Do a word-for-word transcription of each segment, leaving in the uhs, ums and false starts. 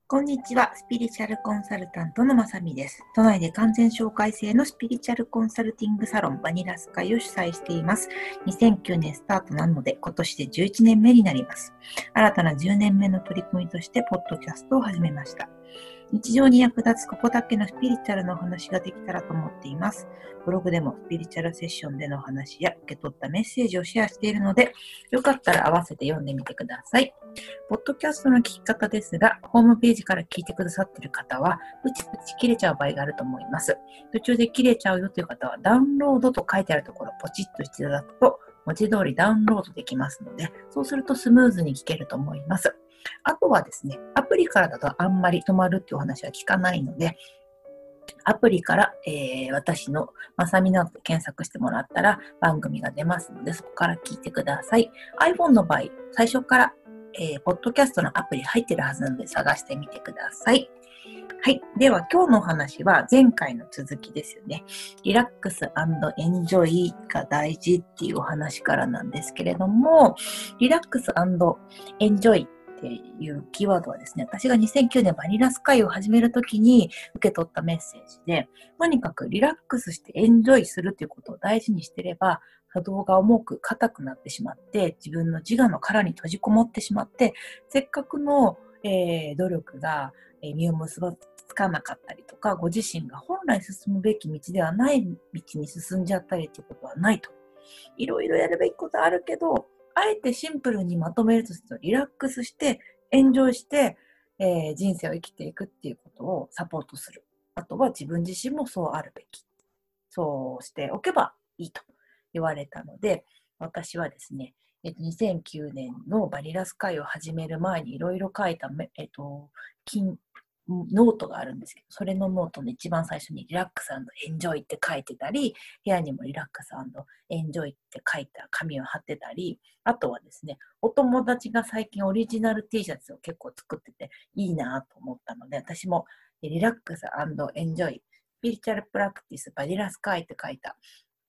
こんにちは。スピリチュアルコンサルタントのまさみです。都内で完全紹介制のスピリチュアルコンサルティングサロンバニラスカイを主催しています。にせんきゅうねんスタートなので今年でじゅういちねんめになります。新たなじゅうねんめの取り組みとしてポッドキャストを始めました。日常に役立つここだけのスピリチュアルのお話ができたらと思っています。ブログでもスピリチュアルセッションでのお話や受け取ったメッセージをシェアしているので、よかったら合わせて読んでみてください。ポッドキャストの聞き方ですが、ホームページから聞いてくださっている方は、プチプチ切れちゃう場合があると思います。途中で切れちゃうよという方は、ダウンロードと書いてあるところをポチッとしていただくと、文字通りダウンロードできますので、そうするとスムーズに聞けると思います。あとはですね、アプリからだとあんまり止まるっていうお話は聞かないので、アプリから、えー、私のまさみなどで検索してもらったら番組が出ますので、そこから聞いてください。iPhone の場合、最初から、えー、ポッドキャストのアプリ入ってるはずなので探してみてください。はい。では今日のお話は前回の続きですよね。リラックス&エンジョイが大事っていうお話からなんですけれども、リラックス&エンジョイっていうキーワードはですね、私がにせんきゅうねんバニラスカイを始めるときに受け取ったメッセージで、とにかくリラックスしてエンジョイするということを大事にしていれば、波動が重く硬くなってしまって、自分の自我の殻に閉じこもってしまって、せっかくの、えー、努力が実を結ばつかなかったりとか、ご自身が本来進むべき道ではない道に進んじゃったりということはないと。いろいろやるべきことあるけど、あえてシンプルにまとめるとすると、リラックスして、エンジョイして、えー、人生を生きていくっていうことをサポートする。あとは自分自身もそうあるべき。そうしておけばいいと言われたので、私はですね、えっと、にせんきゅうねんのバニラスカイを始める前にいろいろ書いた、えっと、金ノートがあるんですけど、それのノートの一番最初にリラックス&エンジョイって書いてたり、部屋にもリラックス&エンジョイって書いた紙を貼ってたり、あとはですね、お友達が最近オリジナル T シャツを結構作ってていいなと思ったので、私もリラックス&エンジョイ、スピリチュアルプラクティスバニラスカイって書いた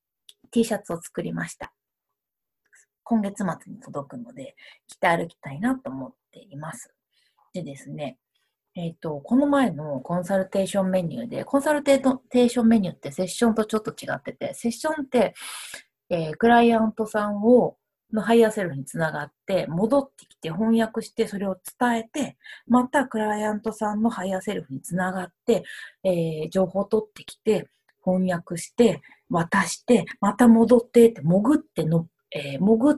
T シャツを作りました。今月末に届くので、着て歩きたいなと思っています。でですね、えっと、この前のコンサルテーションメニューで、コンサルテーションメニューってセッションとちょっと違ってて、セッションって、えー、クライアントさんを、のハイヤーセルフにつながって、戻ってきて翻訳して、それを伝えて、またクライアントさんのハイヤーセルフにつながって、えー、情報を取ってきて、翻訳して、渡して、また戻ってって、潜っての、えー、潜って、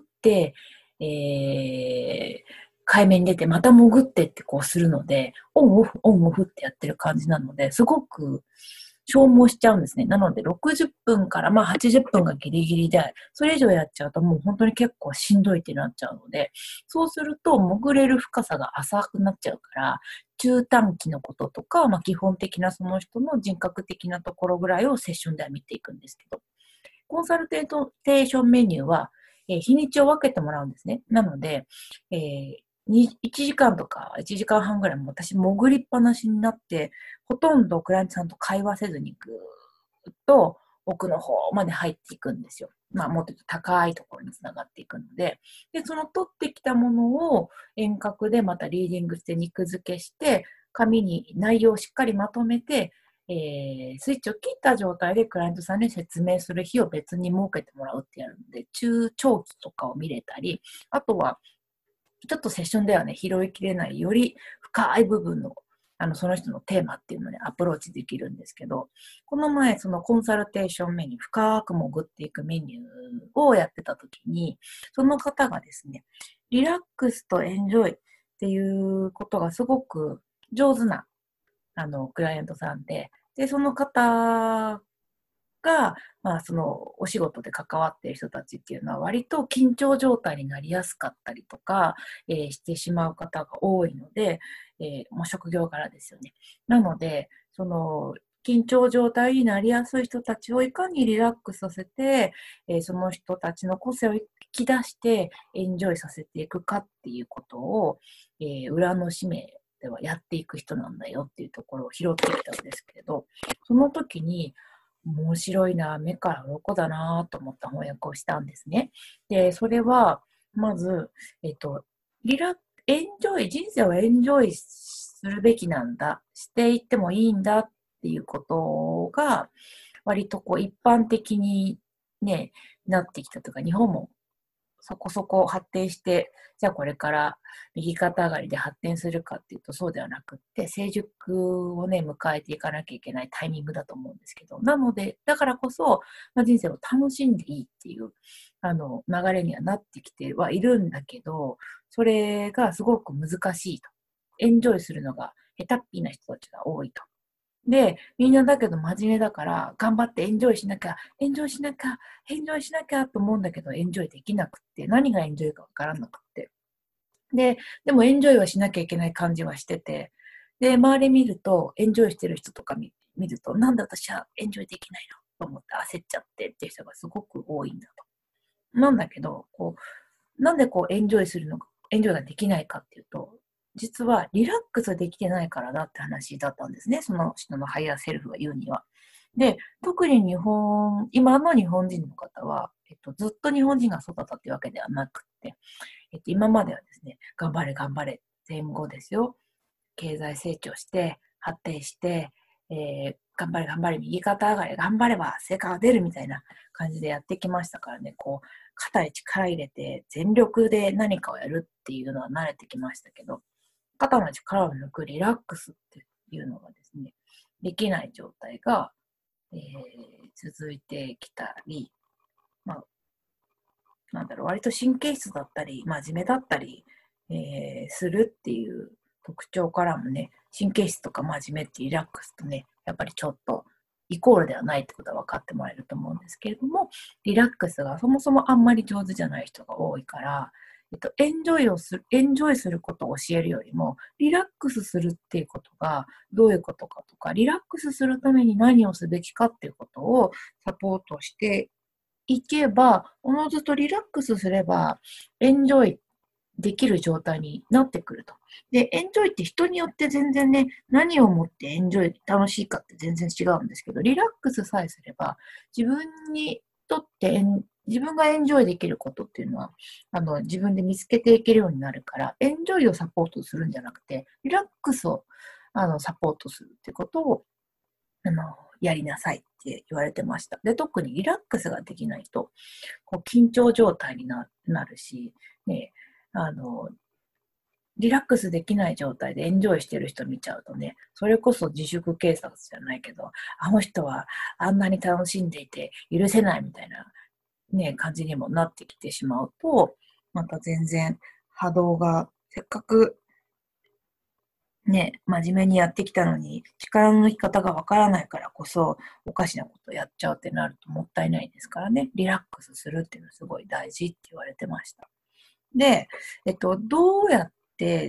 えー、海面に出て、また潜ってってこうするので、オンオフ、オンオフってやってる感じなので、すごく消耗しちゃうんですね。なので、ろくじゅっぷんからまあはちじゅっぷんがギリギリで、それ以上やっちゃうともう本当に結構しんどいってなっちゃうので、そうすると潜れる深さが浅くなっちゃうから、中短期のこととか、まあ基本的なその人の人格的なところぐらいをセッションでは見ていくんですけど、コンサルテーションメニューは、えー日にちを分けてもらうんですね。なので、えーにいちじかんとかいちじかんはんぐらいも私潜りっぱなしになって、ほとんどクライアントさんと会話せずにぐーっと奥の方まで入っていくんですよ。まあもっと言うと高いところにつながっていくので、で、その取ってきたものを遠隔でまたリーディングして肉付けして、紙に内容をしっかりまとめて、えー、スイッチを切った状態でクライアントさんに説明する日を別に設けてもらうってやるので、中長期とかを見れたり、あとは、ちょっとセッションではね、拾いきれないより深い部分の、あの、その人のテーマっていうのにアプローチできるんですけど、この前、そのコンサルテーションメニュー、深く潜っていくメニューをやってた時に、その方がですね、リラックスとエンジョイっていうことがすごく上手な、あの、クライアントさんで、で、その方が、まあ、そのお仕事で関わっている人たちっていうのは割と緊張状態になりやすかったりとか、えーしてしまう方が多いので、えーまあ、職業柄ですよね。なので、その緊張状態になりやすい人たちをいかにリラックスさせて、えーその人たちの個性を引き出してエンジョイさせていくかっていうことを、えー裏の使命ではやっていく人なんだよっていうところを拾ってきたんですけれど、その時に、面白いな、目から鱗だなと思った翻訳をしたんですね。で、それは、まず、えっと、リラ、エンジョイ、人生をエンジョイするべきなんだ、していってもいいんだっていうことが、割とこう一般的にね、なってきたというか、日本もそこそこ発展して、じゃあこれから右肩上がりで発展するかっていうとそうではなくって、成熟をね、迎えていかなきゃいけないタイミングだと思うんですけど、なので、だからこそ、まあ、人生を楽しんでいいっていう、あの、流れにはなってきてはいるんだけど、それがすごく難しいと。エンジョイするのが下手っぴな人たちが多いと。で、みんなだけど真面目だから、頑張ってエンジョイしなきゃ、エンジョイしなきゃ、エンジョイしなきゃと思うんだけど、エンジョイできなくって、何がエンジョイかわからなくって。で、でもエンジョイはしなきゃいけない感じはしてて、で、周り見ると、エンジョイしてる人とか見見ると、なんで私はエンジョイできないのと思って焦っちゃってっていう人がすごく多いんだと。なんだけど、こう、なんでこうエンジョイするのか、エンジョイができないかっていうと、実はリラックスできてないからだって話だったんですね。その人のハイヤーセルフが言うには。で、特に日本、今の日本人の方は、えっと、ずっと日本人が育ったっていうわけではなくて、えっと、今まではですね、頑張れ頑張れ、戦後ですよ。経済成長して、発展して、えー、頑張れ頑張れ、右肩上がり、頑張れば成果が出るみたいな感じでやってきましたからね、こう、肩に力入れて全力で何かをやるっていうのは慣れてきましたけど、肩の力を抜くリラックスっていうのがですね、できない状態が、えー、続いてきたり、まあ、なんだろう、割と神経質だったり、真面目だったり、えー、するっていう特徴からもね、神経質とか真面目ってリラックスとね、やっぱりちょっとイコールではないってことは分かってもらえると思うんですけれども、リラックスがそもそもあんまり上手じゃない人が多いから、えっと、エンジョイをする、エンジョイすることを教えるよりも、リラックスするっていうことがどういうことかとか、リラックスするために何をすべきかっていうことをサポートしていけば、おのずとリラックスすれば、エンジョイできる状態になってくると。で、エンジョイって人によって全然ね、何をもってエンジョイ楽しいかって全然違うんですけど、リラックスさえすれば、自分にとってエン自分がエンジョイできることっていうのは、あの、自分で見つけていけるようになるから、エンジョイをサポートするんじゃなくて、リラックスをあのサポートするってことをあの、やりなさいって言われてました。で、特にリラックスができないと、こう緊張状態にななるし、ね、あの、リラックスできない状態でエンジョイしてる人見ちゃうとね、それこそ自粛警察じゃないけど、あの人はあんなに楽しんでいて許せないみたいなね、感じにもなってきてしまうと、また全然波動がせっかくね、真面目にやってきたのに、力の抜き方がわからないからこそ、おかしなことやっちゃうってなるともったいないですからね、リラックスするっていうのはすごい大事って言われてました。で、えっと、どうやって、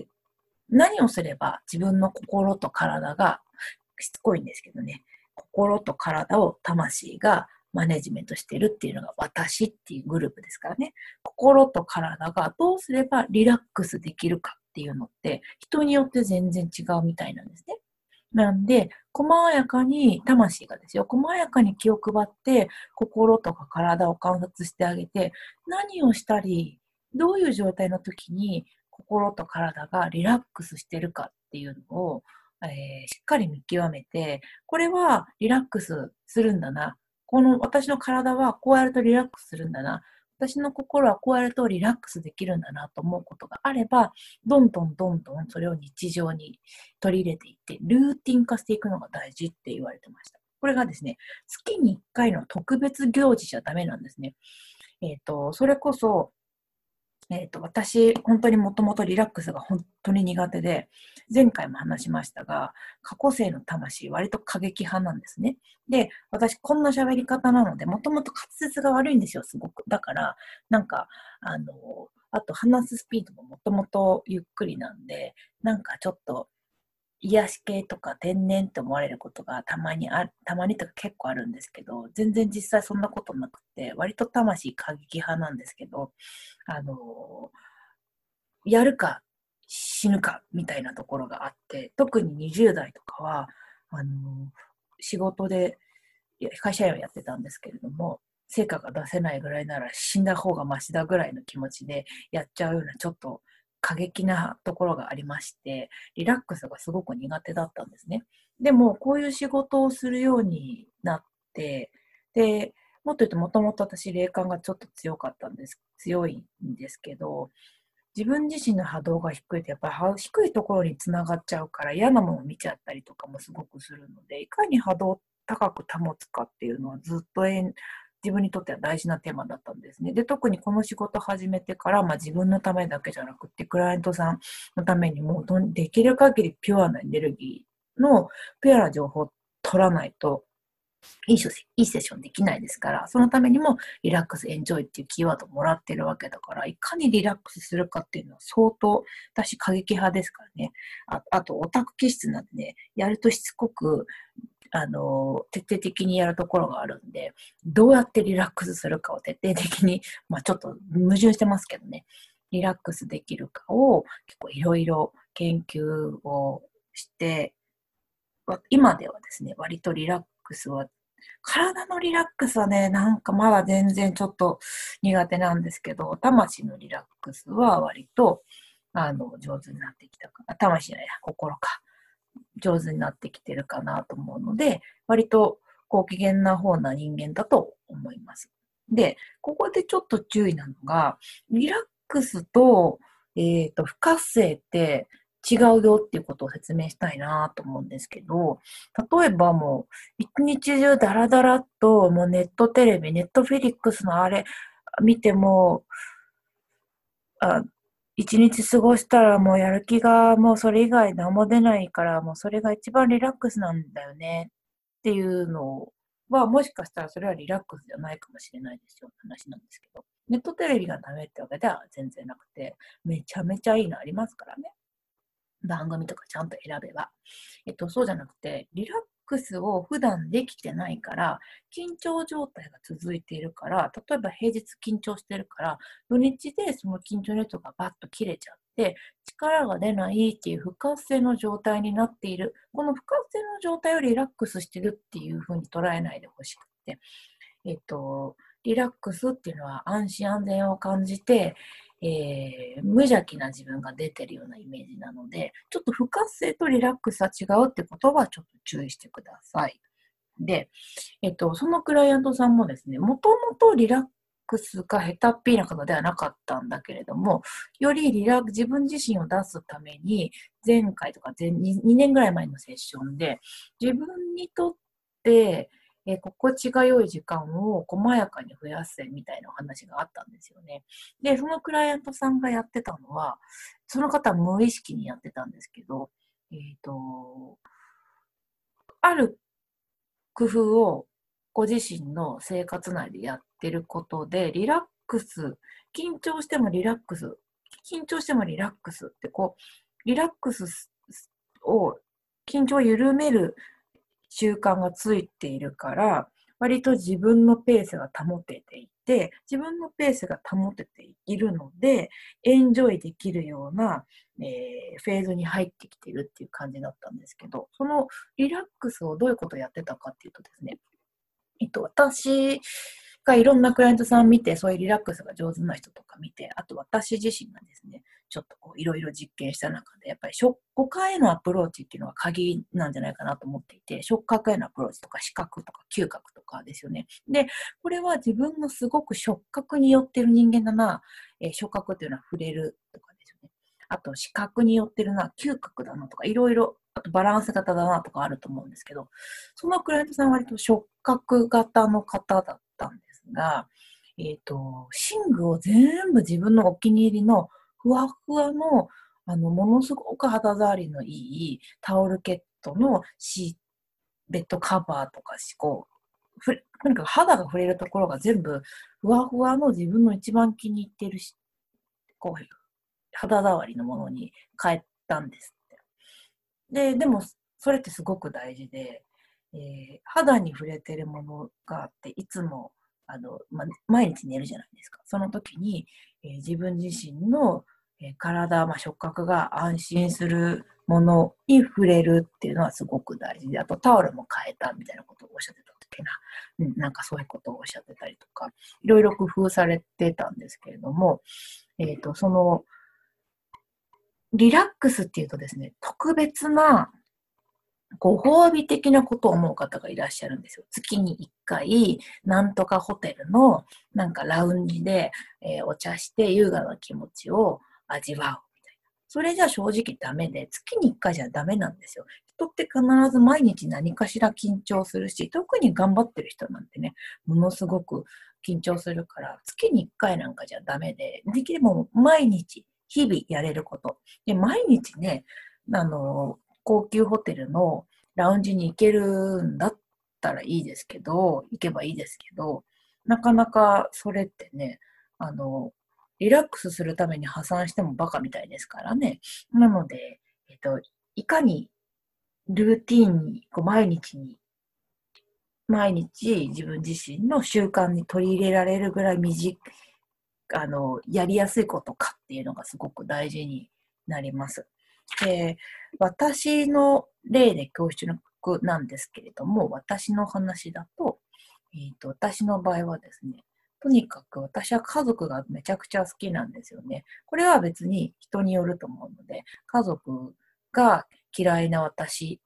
何をすれば自分の心と体が、しつこいんですけどね、心と体を魂がマネジメントしてるっていうのが私っていうグループですからね。心と体がどうすればリラックスできるかっていうのって人によって全然違うみたいなんですね。なんで、細やかに、魂がですよ、細やかに気を配って、心とか体を観察してあげて、何をしたり、どういう状態の時に心と体がリラックスしてるかっていうのを、えーしっかり見極めて、これはリラックスするんだな。この私の体はこうやるとリラックスするんだな。私の心はこうやるとリラックスできるんだなと思うことがあれば、どんどんどんどんそれを日常に取り入れていって、ルーティン化していくのが大事って言われてました。これがですね、月にいっかいの特別行事じゃダメなんですね。えっ、と、それこそ、えっ、と、私、本当にもともとリラックスが本当に苦手で、前回も話しましたが、過去世の魂、割と過激派なんですね。で、私、こんな喋り方なので、もともと滑舌が悪いんですよ、すごく。だから、なんか、あの、あと話すスピードももともとゆっくりなんで、なんかちょっと、癒し系とか天然って思われることがたまにある、たまにとか結構あるんですけど、全然実際そんなことなくて、割と魂過激派なんですけど、あのやるか死ぬかみたいなところがあって、特ににじゅう代とかは、あの仕事で会社員をやってたんですけれども、成果が出せないぐらいなら死んだ方がマシだぐらいの気持ちでやっちゃうような、ちょっと過激なところがありまして、リラックスがすごく苦手だったんですね。でも、こういう仕事をするようになって、で、もっと言うともともと私霊感がちょっと強かったんです、強いんですけど、自分自身の波動が低いと、やっぱりは低いところにつながっちゃうから嫌なものを見ちゃったりとかもすごくするので、いかに波動を高く保つかっていうのはずっとえん自分にとっては大事なテーマだったんですね。で、特にこの仕事を始めてから、まあ、自分のためだけじゃなくて、クライアントさんのためにも、どんできる限りピュアなエネルギーの、ピュアな情報を取らないと、いいセいいセッションできないですから、そのためにもリラックス、エンジョイっていうキーワードをもらってるわけだから、いかにリラックスするかっていうのは相当、私過激派ですからね。ああと、オタク気質なんでね、やるとしつこく、あの、徹底的にやるところがあるんで、どうやってリラックスするかを徹底的に、まあちょっと矛盾してますけどね、リラックスできるかを結構いろいろ研究をして、今ではですね、割とリラックスは、体のリラックスはね、なんかまだ全然ちょっと苦手なんですけど、魂のリラックスは割と、あの、上手になってきたかな。魂じゃないや、心か。上手になってきてるかなと思うので、割と高機嫌な方な人間だと思います。で、ここでちょっと注意なのが、リラックスと、えっと、不活性って違うよっていうことを説明したいなと思うんですけど、例えばもう、一日中ダラダラっと、もうネットテレビ、ネットフェリックスのあれ見ても、あ、一日過ごしたらもうやる気がもうそれ以外何も出ないから、もうそれが一番リラックスなんだよねっていうのは、もしかしたらそれはリラックスじゃないかもしれないですよって話なんですけど、ネットテレビがダメってわけでは全然なくて、めちゃめちゃいいのありますからね。番組とかちゃんと選べば。えっと、そうじゃなくて、リラックスを普段できてないから、緊張状態が続いているから、例えば平日緊張してるから、土日でその緊張の糸がバッと切れちゃって、力が出ないっていう不活性の状態になっている。この不活性の状態をリラックスしてるっていうふうに捉えないでほしくて、えっと、リラックスっていうのは安心安全を感じて、えー、無邪気な自分が出てるようなイメージなので、ちょっと不活性とリラックスは違うってことはちょっと注意してください。で、えっと、そのクライアントさんもですね、もともとリラックスが下手っぴな方ではなかったんだけれども、よりリラ自分自身を出すために、前回とか前 2, にねんぐらい前のセッションで、自分にとって、えー心地が良い時間を細やかに増やせみたいなお話があったんですよね。で、そのクライアントさんがやってたのは、その方は無意識にやってたんですけど、えっと、ある工夫をご自身の生活内でやってることで、リラックス、緊張してもリラックス、緊張してもリラックスってこう、リラックスを、緊張を緩める習慣がついているから、割と自分のペースが保てていて、自分のペースが保てているので、エンジョイできるような、えーフェーズに入ってきているっていう感じだったんですけど、そのリラックスをどういうことをやってたかっていうとですね、えっと、私がいろんなクライアントさん見て、そういうリラックスが上手な人とか見て、あと私自身がですね、ちょっとこういろいろ実験した中で、やっぱり触覚へのアプローチっていうのは鍵なんじゃないかなと思っていて、触覚へのアプローチとか視覚とか嗅覚とかですよね。で、これは自分のすごく触覚によってる人間だな、えー触覚っていうのは触れるとかですよね。あと視覚によってるな、嗅覚だなとか、いろいろ、あとバランス型だなとかあると思うんですけど、そのクライアントさんは割と触覚型の方だったんですが、えっと、寝具を全部自分のお気に入りのふわふわの、あの、ものすごく肌触りのいいタオルケットのシベッドカバーとかし、こう、ふれとにかく肌が触れるところが全部ふわふわの自分の一番気に入ってるし、こう、肌触りのものに変えたんですって。で、でも、それってすごく大事で、えー肌に触れてるものがあって、いつも、あの、ま、毎日寝るじゃないですか。その時に、えー自分自身の、えー体、まあ、触覚が安心するものに触れるっていうのはすごく大事で、あとタオルも変えたみたいなことをおっしゃってた時な、うん、なんかそういうことをおっしゃってたりとか、いろいろ工夫されてたんですけれども、えっと、その、 リラックスっていうとですね、特別なご褒美的なことを思う方がいらっしゃるんですよ。月にいっかい、なんとかホテルのなんかラウンジで、えーお茶して優雅な気持ちを味わうみたいな。それじゃ正直ダメで、月にいっかいじゃダメなんですよ。人って必ず毎日何かしら緊張するし、特に頑張ってる人なんてね、ものすごく緊張するから、月にいっかいなんかじゃダメで、できれば毎日、日々やれること。で、毎日ね、あの、高級ホテルのラウンジに行けるんだったらいいですけど、行けばいいですけど、なかなかそれってね、あの、リラックスするために破産してもバカみたいですからね。なので、えっと、いかにルーティンに、こう毎日に、毎日自分自身の習慣に取り入れられるぐらい短い、あの、やりやすいことかっていうのがすごく大事になります。で、私の例で恐縮なんですけれども、私の話だと、えっと、私の場合はですね、とにかく私は家族がめちゃくちゃ好きなんですよね。これは別に人によると思うので、家族が嫌いな私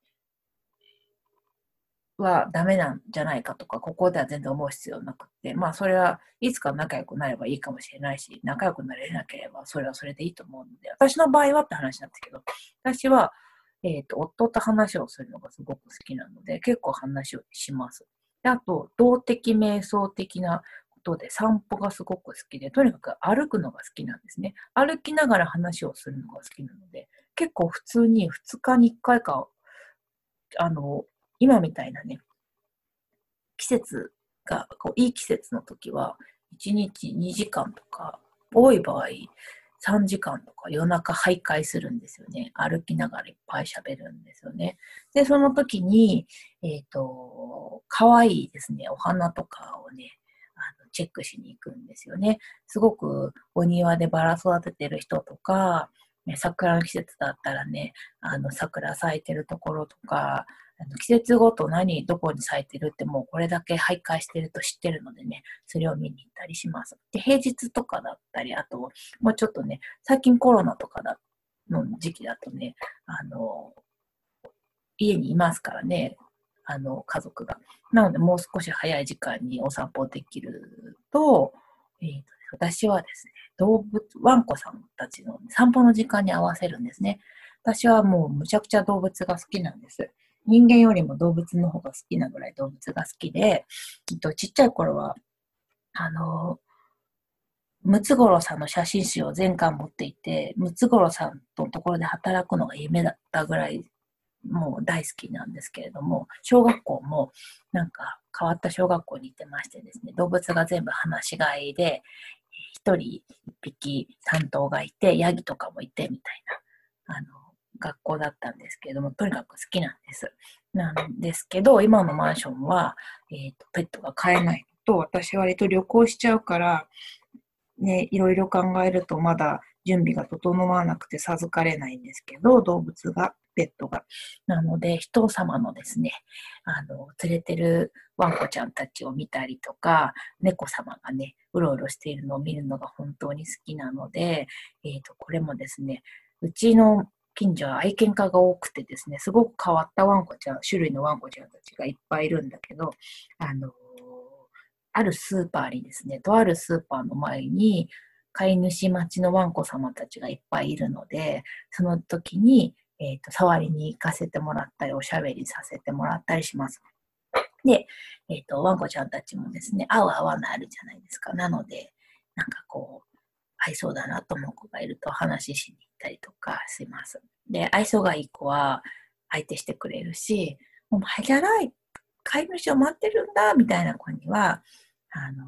はダメなんじゃないかとか、ここでは全然思う必要なくって、まあそれはいつか仲良くなればいいかもしれないし、仲良くなれなければそれはそれでいいと思うので、私の場合はって話なんですけど、私は、えっと、夫と話をするのがすごく好きなので、結構話をします。で、あと、動的瞑想的なことで散歩がすごく好きで、とにかく歩くのが好きなんですね。歩きながら話をするのが好きなので、結構普通にふつかにいっかいか、あの、今みたいなね、季節が、こういい季節の時は、いちにちにじかんとか、多い場合、さんじかんとか夜中徘徊するんですよね。歩きながらいっぱい喋るんですよね。で、その時に、えっと、可愛いですね、お花とかをね、あのチェックしに行くんですよね。すごくお庭でバラ育ててる人とか、ね桜の季節だったらね、あの桜咲いてるところとか、あの季節ごと何、どこに咲いてるってもうこれだけ徘徊してると知ってるのでね、それを見に行ったりします。で、平日とかだったり、あと、もうちょっとね、最近コロナとかだの時期だとね、あの、家にいますからね、あの、家族が。なので、もう少し早い時間にお散歩できると、えーと私はですね、動物、ワンコさんたちの散歩の時間に合わせるんですね。私はもうむちゃくちゃ動物が好きなんです。人間よりも動物の方が好きなぐらい動物が好きで、えっと、ちっちゃい頃は、あの、ムツゴロウさんの写真集を全巻持っていて、ムツゴロウさんのところで働くのが夢だったぐらい、もう大好きなんですけれども、小学校もなんか変わった小学校に行ってましてですね、動物が全部放し飼いで、一人一匹担当がいて、ヤギとかもいてみたいな、あの、学校だったんですけれども、とにかく好きなんです。なんですけど、今のマンションは、えっと、ペットが飼えないと、私割と旅行しちゃうから、ね、いろいろ考えるとまだ準備が整わなくて授かれないんですけど、動物が、ペットが。なので、人様のですね、あの、連れてるワンコちゃんたちを見たりとか、猫様がね、うろうろしているのを見るのが本当に好きなので、えっと、これもですね、うちの近所は愛犬家が多くてですね、すごく変わったワンコちゃん、種類のワンコちゃんたちがいっぱいいるんだけど、あの、あるスーパーにですね、とあるスーパーの前に、飼い主待ちのワンコ様たちがいっぱいいるので、その時に、えっと、触りに行かせてもらったり、おしゃべりさせてもらったりします。で、えっと、ワンコちゃんたちもですね、合う合わないあるじゃないですか。なので、なんかこう、合いそうだなと思う子がいると話ししに行ったりとかします。で、愛想がいい子は相手してくれるし、お前じゃない、飼い主を待ってるんだ、みたいな子には、あの、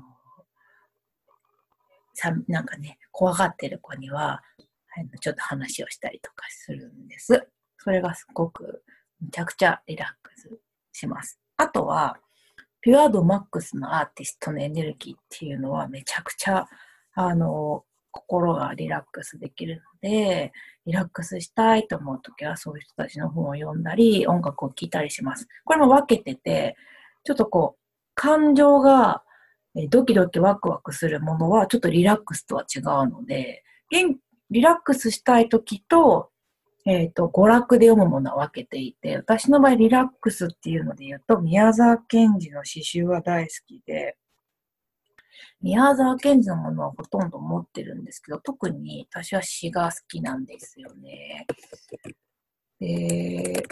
さなんかね、怖がってる子には、ちょっと話をしたりとかするんです。それがすごく、めちゃくちゃリラックスします。あとは、ピュア度マックスのアーティストのエネルギーっていうのはめちゃくちゃ、あの、心がリラックスできるので、リラックスしたいと思うときはそういう人たちの本を読んだり、音楽を聴いたりします。これも分けてて、ちょっとこう、感情がドキドキワクワクするものはちょっとリラックスとは違うので、元リラックスしたいときと、えっと、娯楽で読むものは分けていて、私の場合リラックスっていうので言うと、宮沢賢治の詩集は大好きで、宮沢賢治のものはほとんど持ってるんですけど、特に私は詩が好きなんですよね。で、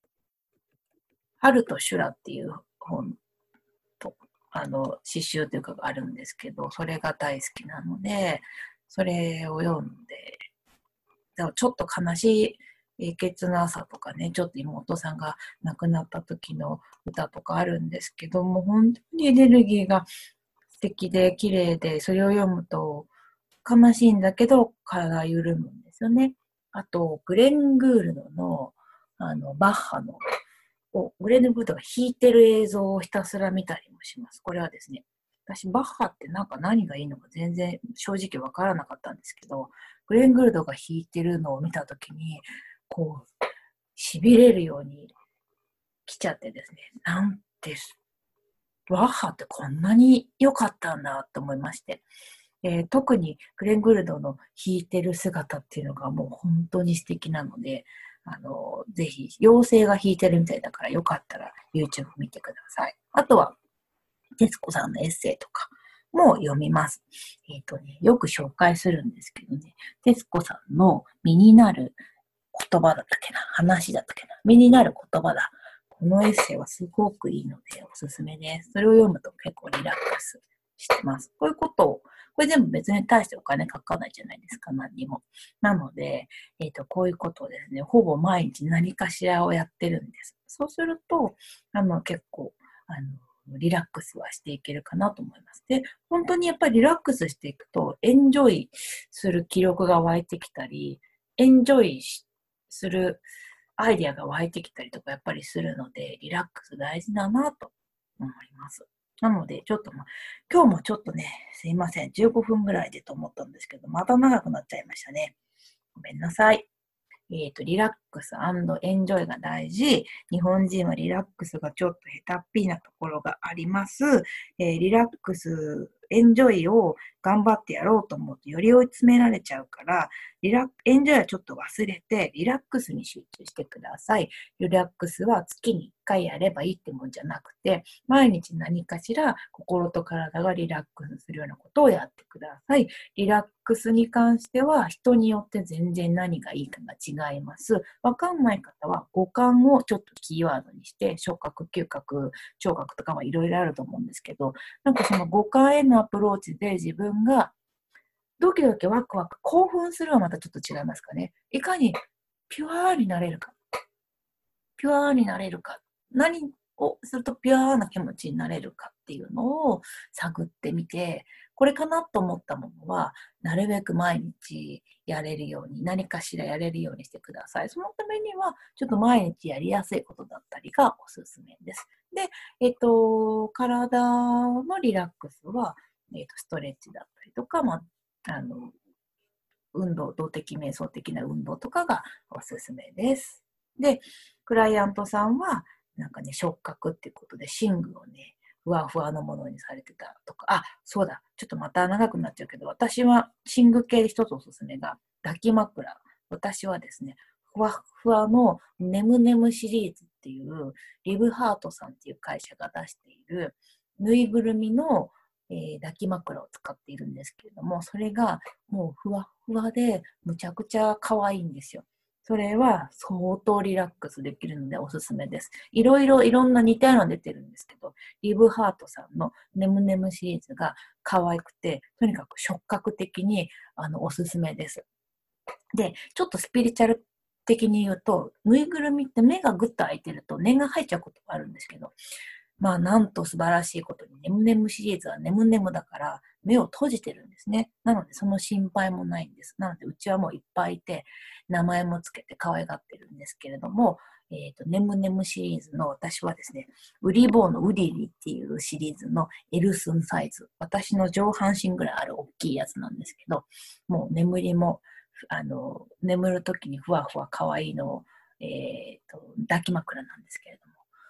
春と修羅っていう本と、あの、詩集というかがあるんですけど、それが大好きなので、それを読んで、でもちょっと悲しい英傑の朝とかね、ちょっと妹さんが亡くなった時の歌とかあるんですけども、本当にエネルギーが素敵で綺麗で、それを読むと悲しいんだけど体が緩むんですよね。あと、グレン・グールドの、あの、バッハの、グレン・グールドが弾いてる映像をひたすら見たりもします。これはですね、私、バッハってなんか何がいいのか全然正直わからなかったんですけど、グレン・グールドが弾いてるのを見たときに、こう、痺れるように来ちゃってですね、なんて、バッハってこんなに良かったんだと思いまして、えー、特にグレン・グールドの弾いてる姿っていうのがもう本当に素敵なので、あの、ぜひ、妖精が弾いてるみたいだからよかったら YouTube 見てください。あとは、徹子さんのエッセイとかも読みます。えっとね、よく紹介するんですけどね、徹子さんの身になる言葉だったっけな、話だったっけな、身になる言葉だ。このエッセイはすごくいいのでおすすめです。それを読むと結構リラックスしてます。こういうことを、これ全部別に対してお金かかないじゃないですか、何にも。なので、えっと、こういうことをですね、ほぼ毎日何かしらをやってるんです。そうすると、あの、結構、あの、リラックスはしていけるかなと思います。で、本当にやっぱりリラックスしていくと、エンジョイする気力が湧いてきたり、エンジョイするアイディアが湧いてきたりとかやっぱりするので、リラックス大事だなと思います。なので、ちょっとまあ、今日もちょっとね、すいません、じゅうごふんぐらいでと思ったんですけど、また長くなっちゃいましたね。ごめんなさい。えっと、リラックス&エンジョイが大事。日本人はリラックスがちょっと下手っぴなところがあります。えーリラックス、エンジョイを頑張ってやろうと思うとより追い詰められちゃうから、リラエンジョイはちょっと忘れて、リラックスに集中してください。リラックスは月にいっかいやればいいってもんじゃなくて、毎日何かしら心と体がリラックスするようなことをやってください。リラックスに関しては人によって全然何がいいかが違います。わかんない方は五感をちょっとキーワードにして、触覚、嗅覚、聴覚とかはいろいろあると思うんですけど、なんかその五感へのアプローチで自分がドキドキワクワク興奮するはまたちょっと違いますかね。いかにピュアーになれるか。ピュアーになれるか。何をするとピュアーな気持ちになれるかっていうのを探ってみて、これかなと思ったものは、なるべく毎日やれるように、何かしらやれるようにしてください。そのためには、ちょっと毎日やりやすいことだったりがおすすめです。で、えっと、体のリラックスは、えっと、ストレッチだったりとか、まあ、あの、運動、動的瞑想的な運動とかがおすすめです。で、クライアントさんは、なんかね、触覚っていうことで、寝具をね、ふわふわのものにされてたとか、あ、そうだ、ちょっとまた長くなっちゃうけど、私は寝具系で一つおすすめが、抱き枕。私はですね、ふわふわのネムネムシリーズっていう、リブハートさんっていう会社が出している、ぬいぐるみの、えー抱き枕を使っているんですけれども、それがもうふわふわでむちゃくちゃ可愛いんですよ。それは相当リラックスできるのでおすすめです。いろいろいろんな似たようなの出てるんですけど、リブハートさんのネムネムシリーズが可愛くて、とにかく触覚的にあのおすすめです。で、ちょっとスピリチュアル的に言うと、ぬいぐるみって目がぐっと開いてると念が入っちゃうことがあるんですけど、まあ、なんと素晴らしいことに、ネムネムシリーズはネムネムだから、目を閉じてるんですね。なので、その心配もないんです。なので、うちはもういっぱいいて、名前もつけて可愛がってるんですけれども、えっと、ネムネムシリーズの私はですね、ウリボーのウリリっていうシリーズのエルスンサイズ。私の上半身ぐらいある大きいやつなんですけど、もう眠りも、あの、眠るときにふわふわ可愛いのを、えっと、抱き枕なんですけれども、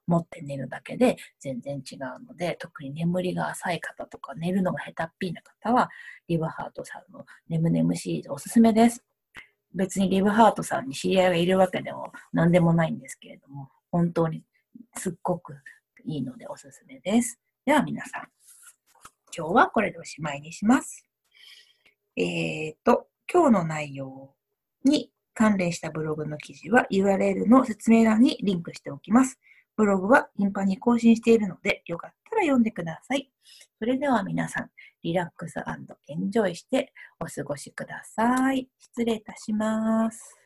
持って寝るだけで全然違うので、特に眠りが浅い方とか寝るのが下手っぴーな方は、リブハートさんのねむねむシリーズおすすめです。別にリブハートさんに知り合いがいるわけでも何でもないんですけれども、本当にすっごくいいのでおすすめです。では皆さん、今日はこれでおしまいにします。えっと、今日の内容に関連したブログの記事は ユーアールエル の説明欄にリンクしておきます。ブログは頻繁に更新しているので、よかったら読んでください。それでは皆さん、リラックス&エンジョイしてお過ごしください。失礼いたします。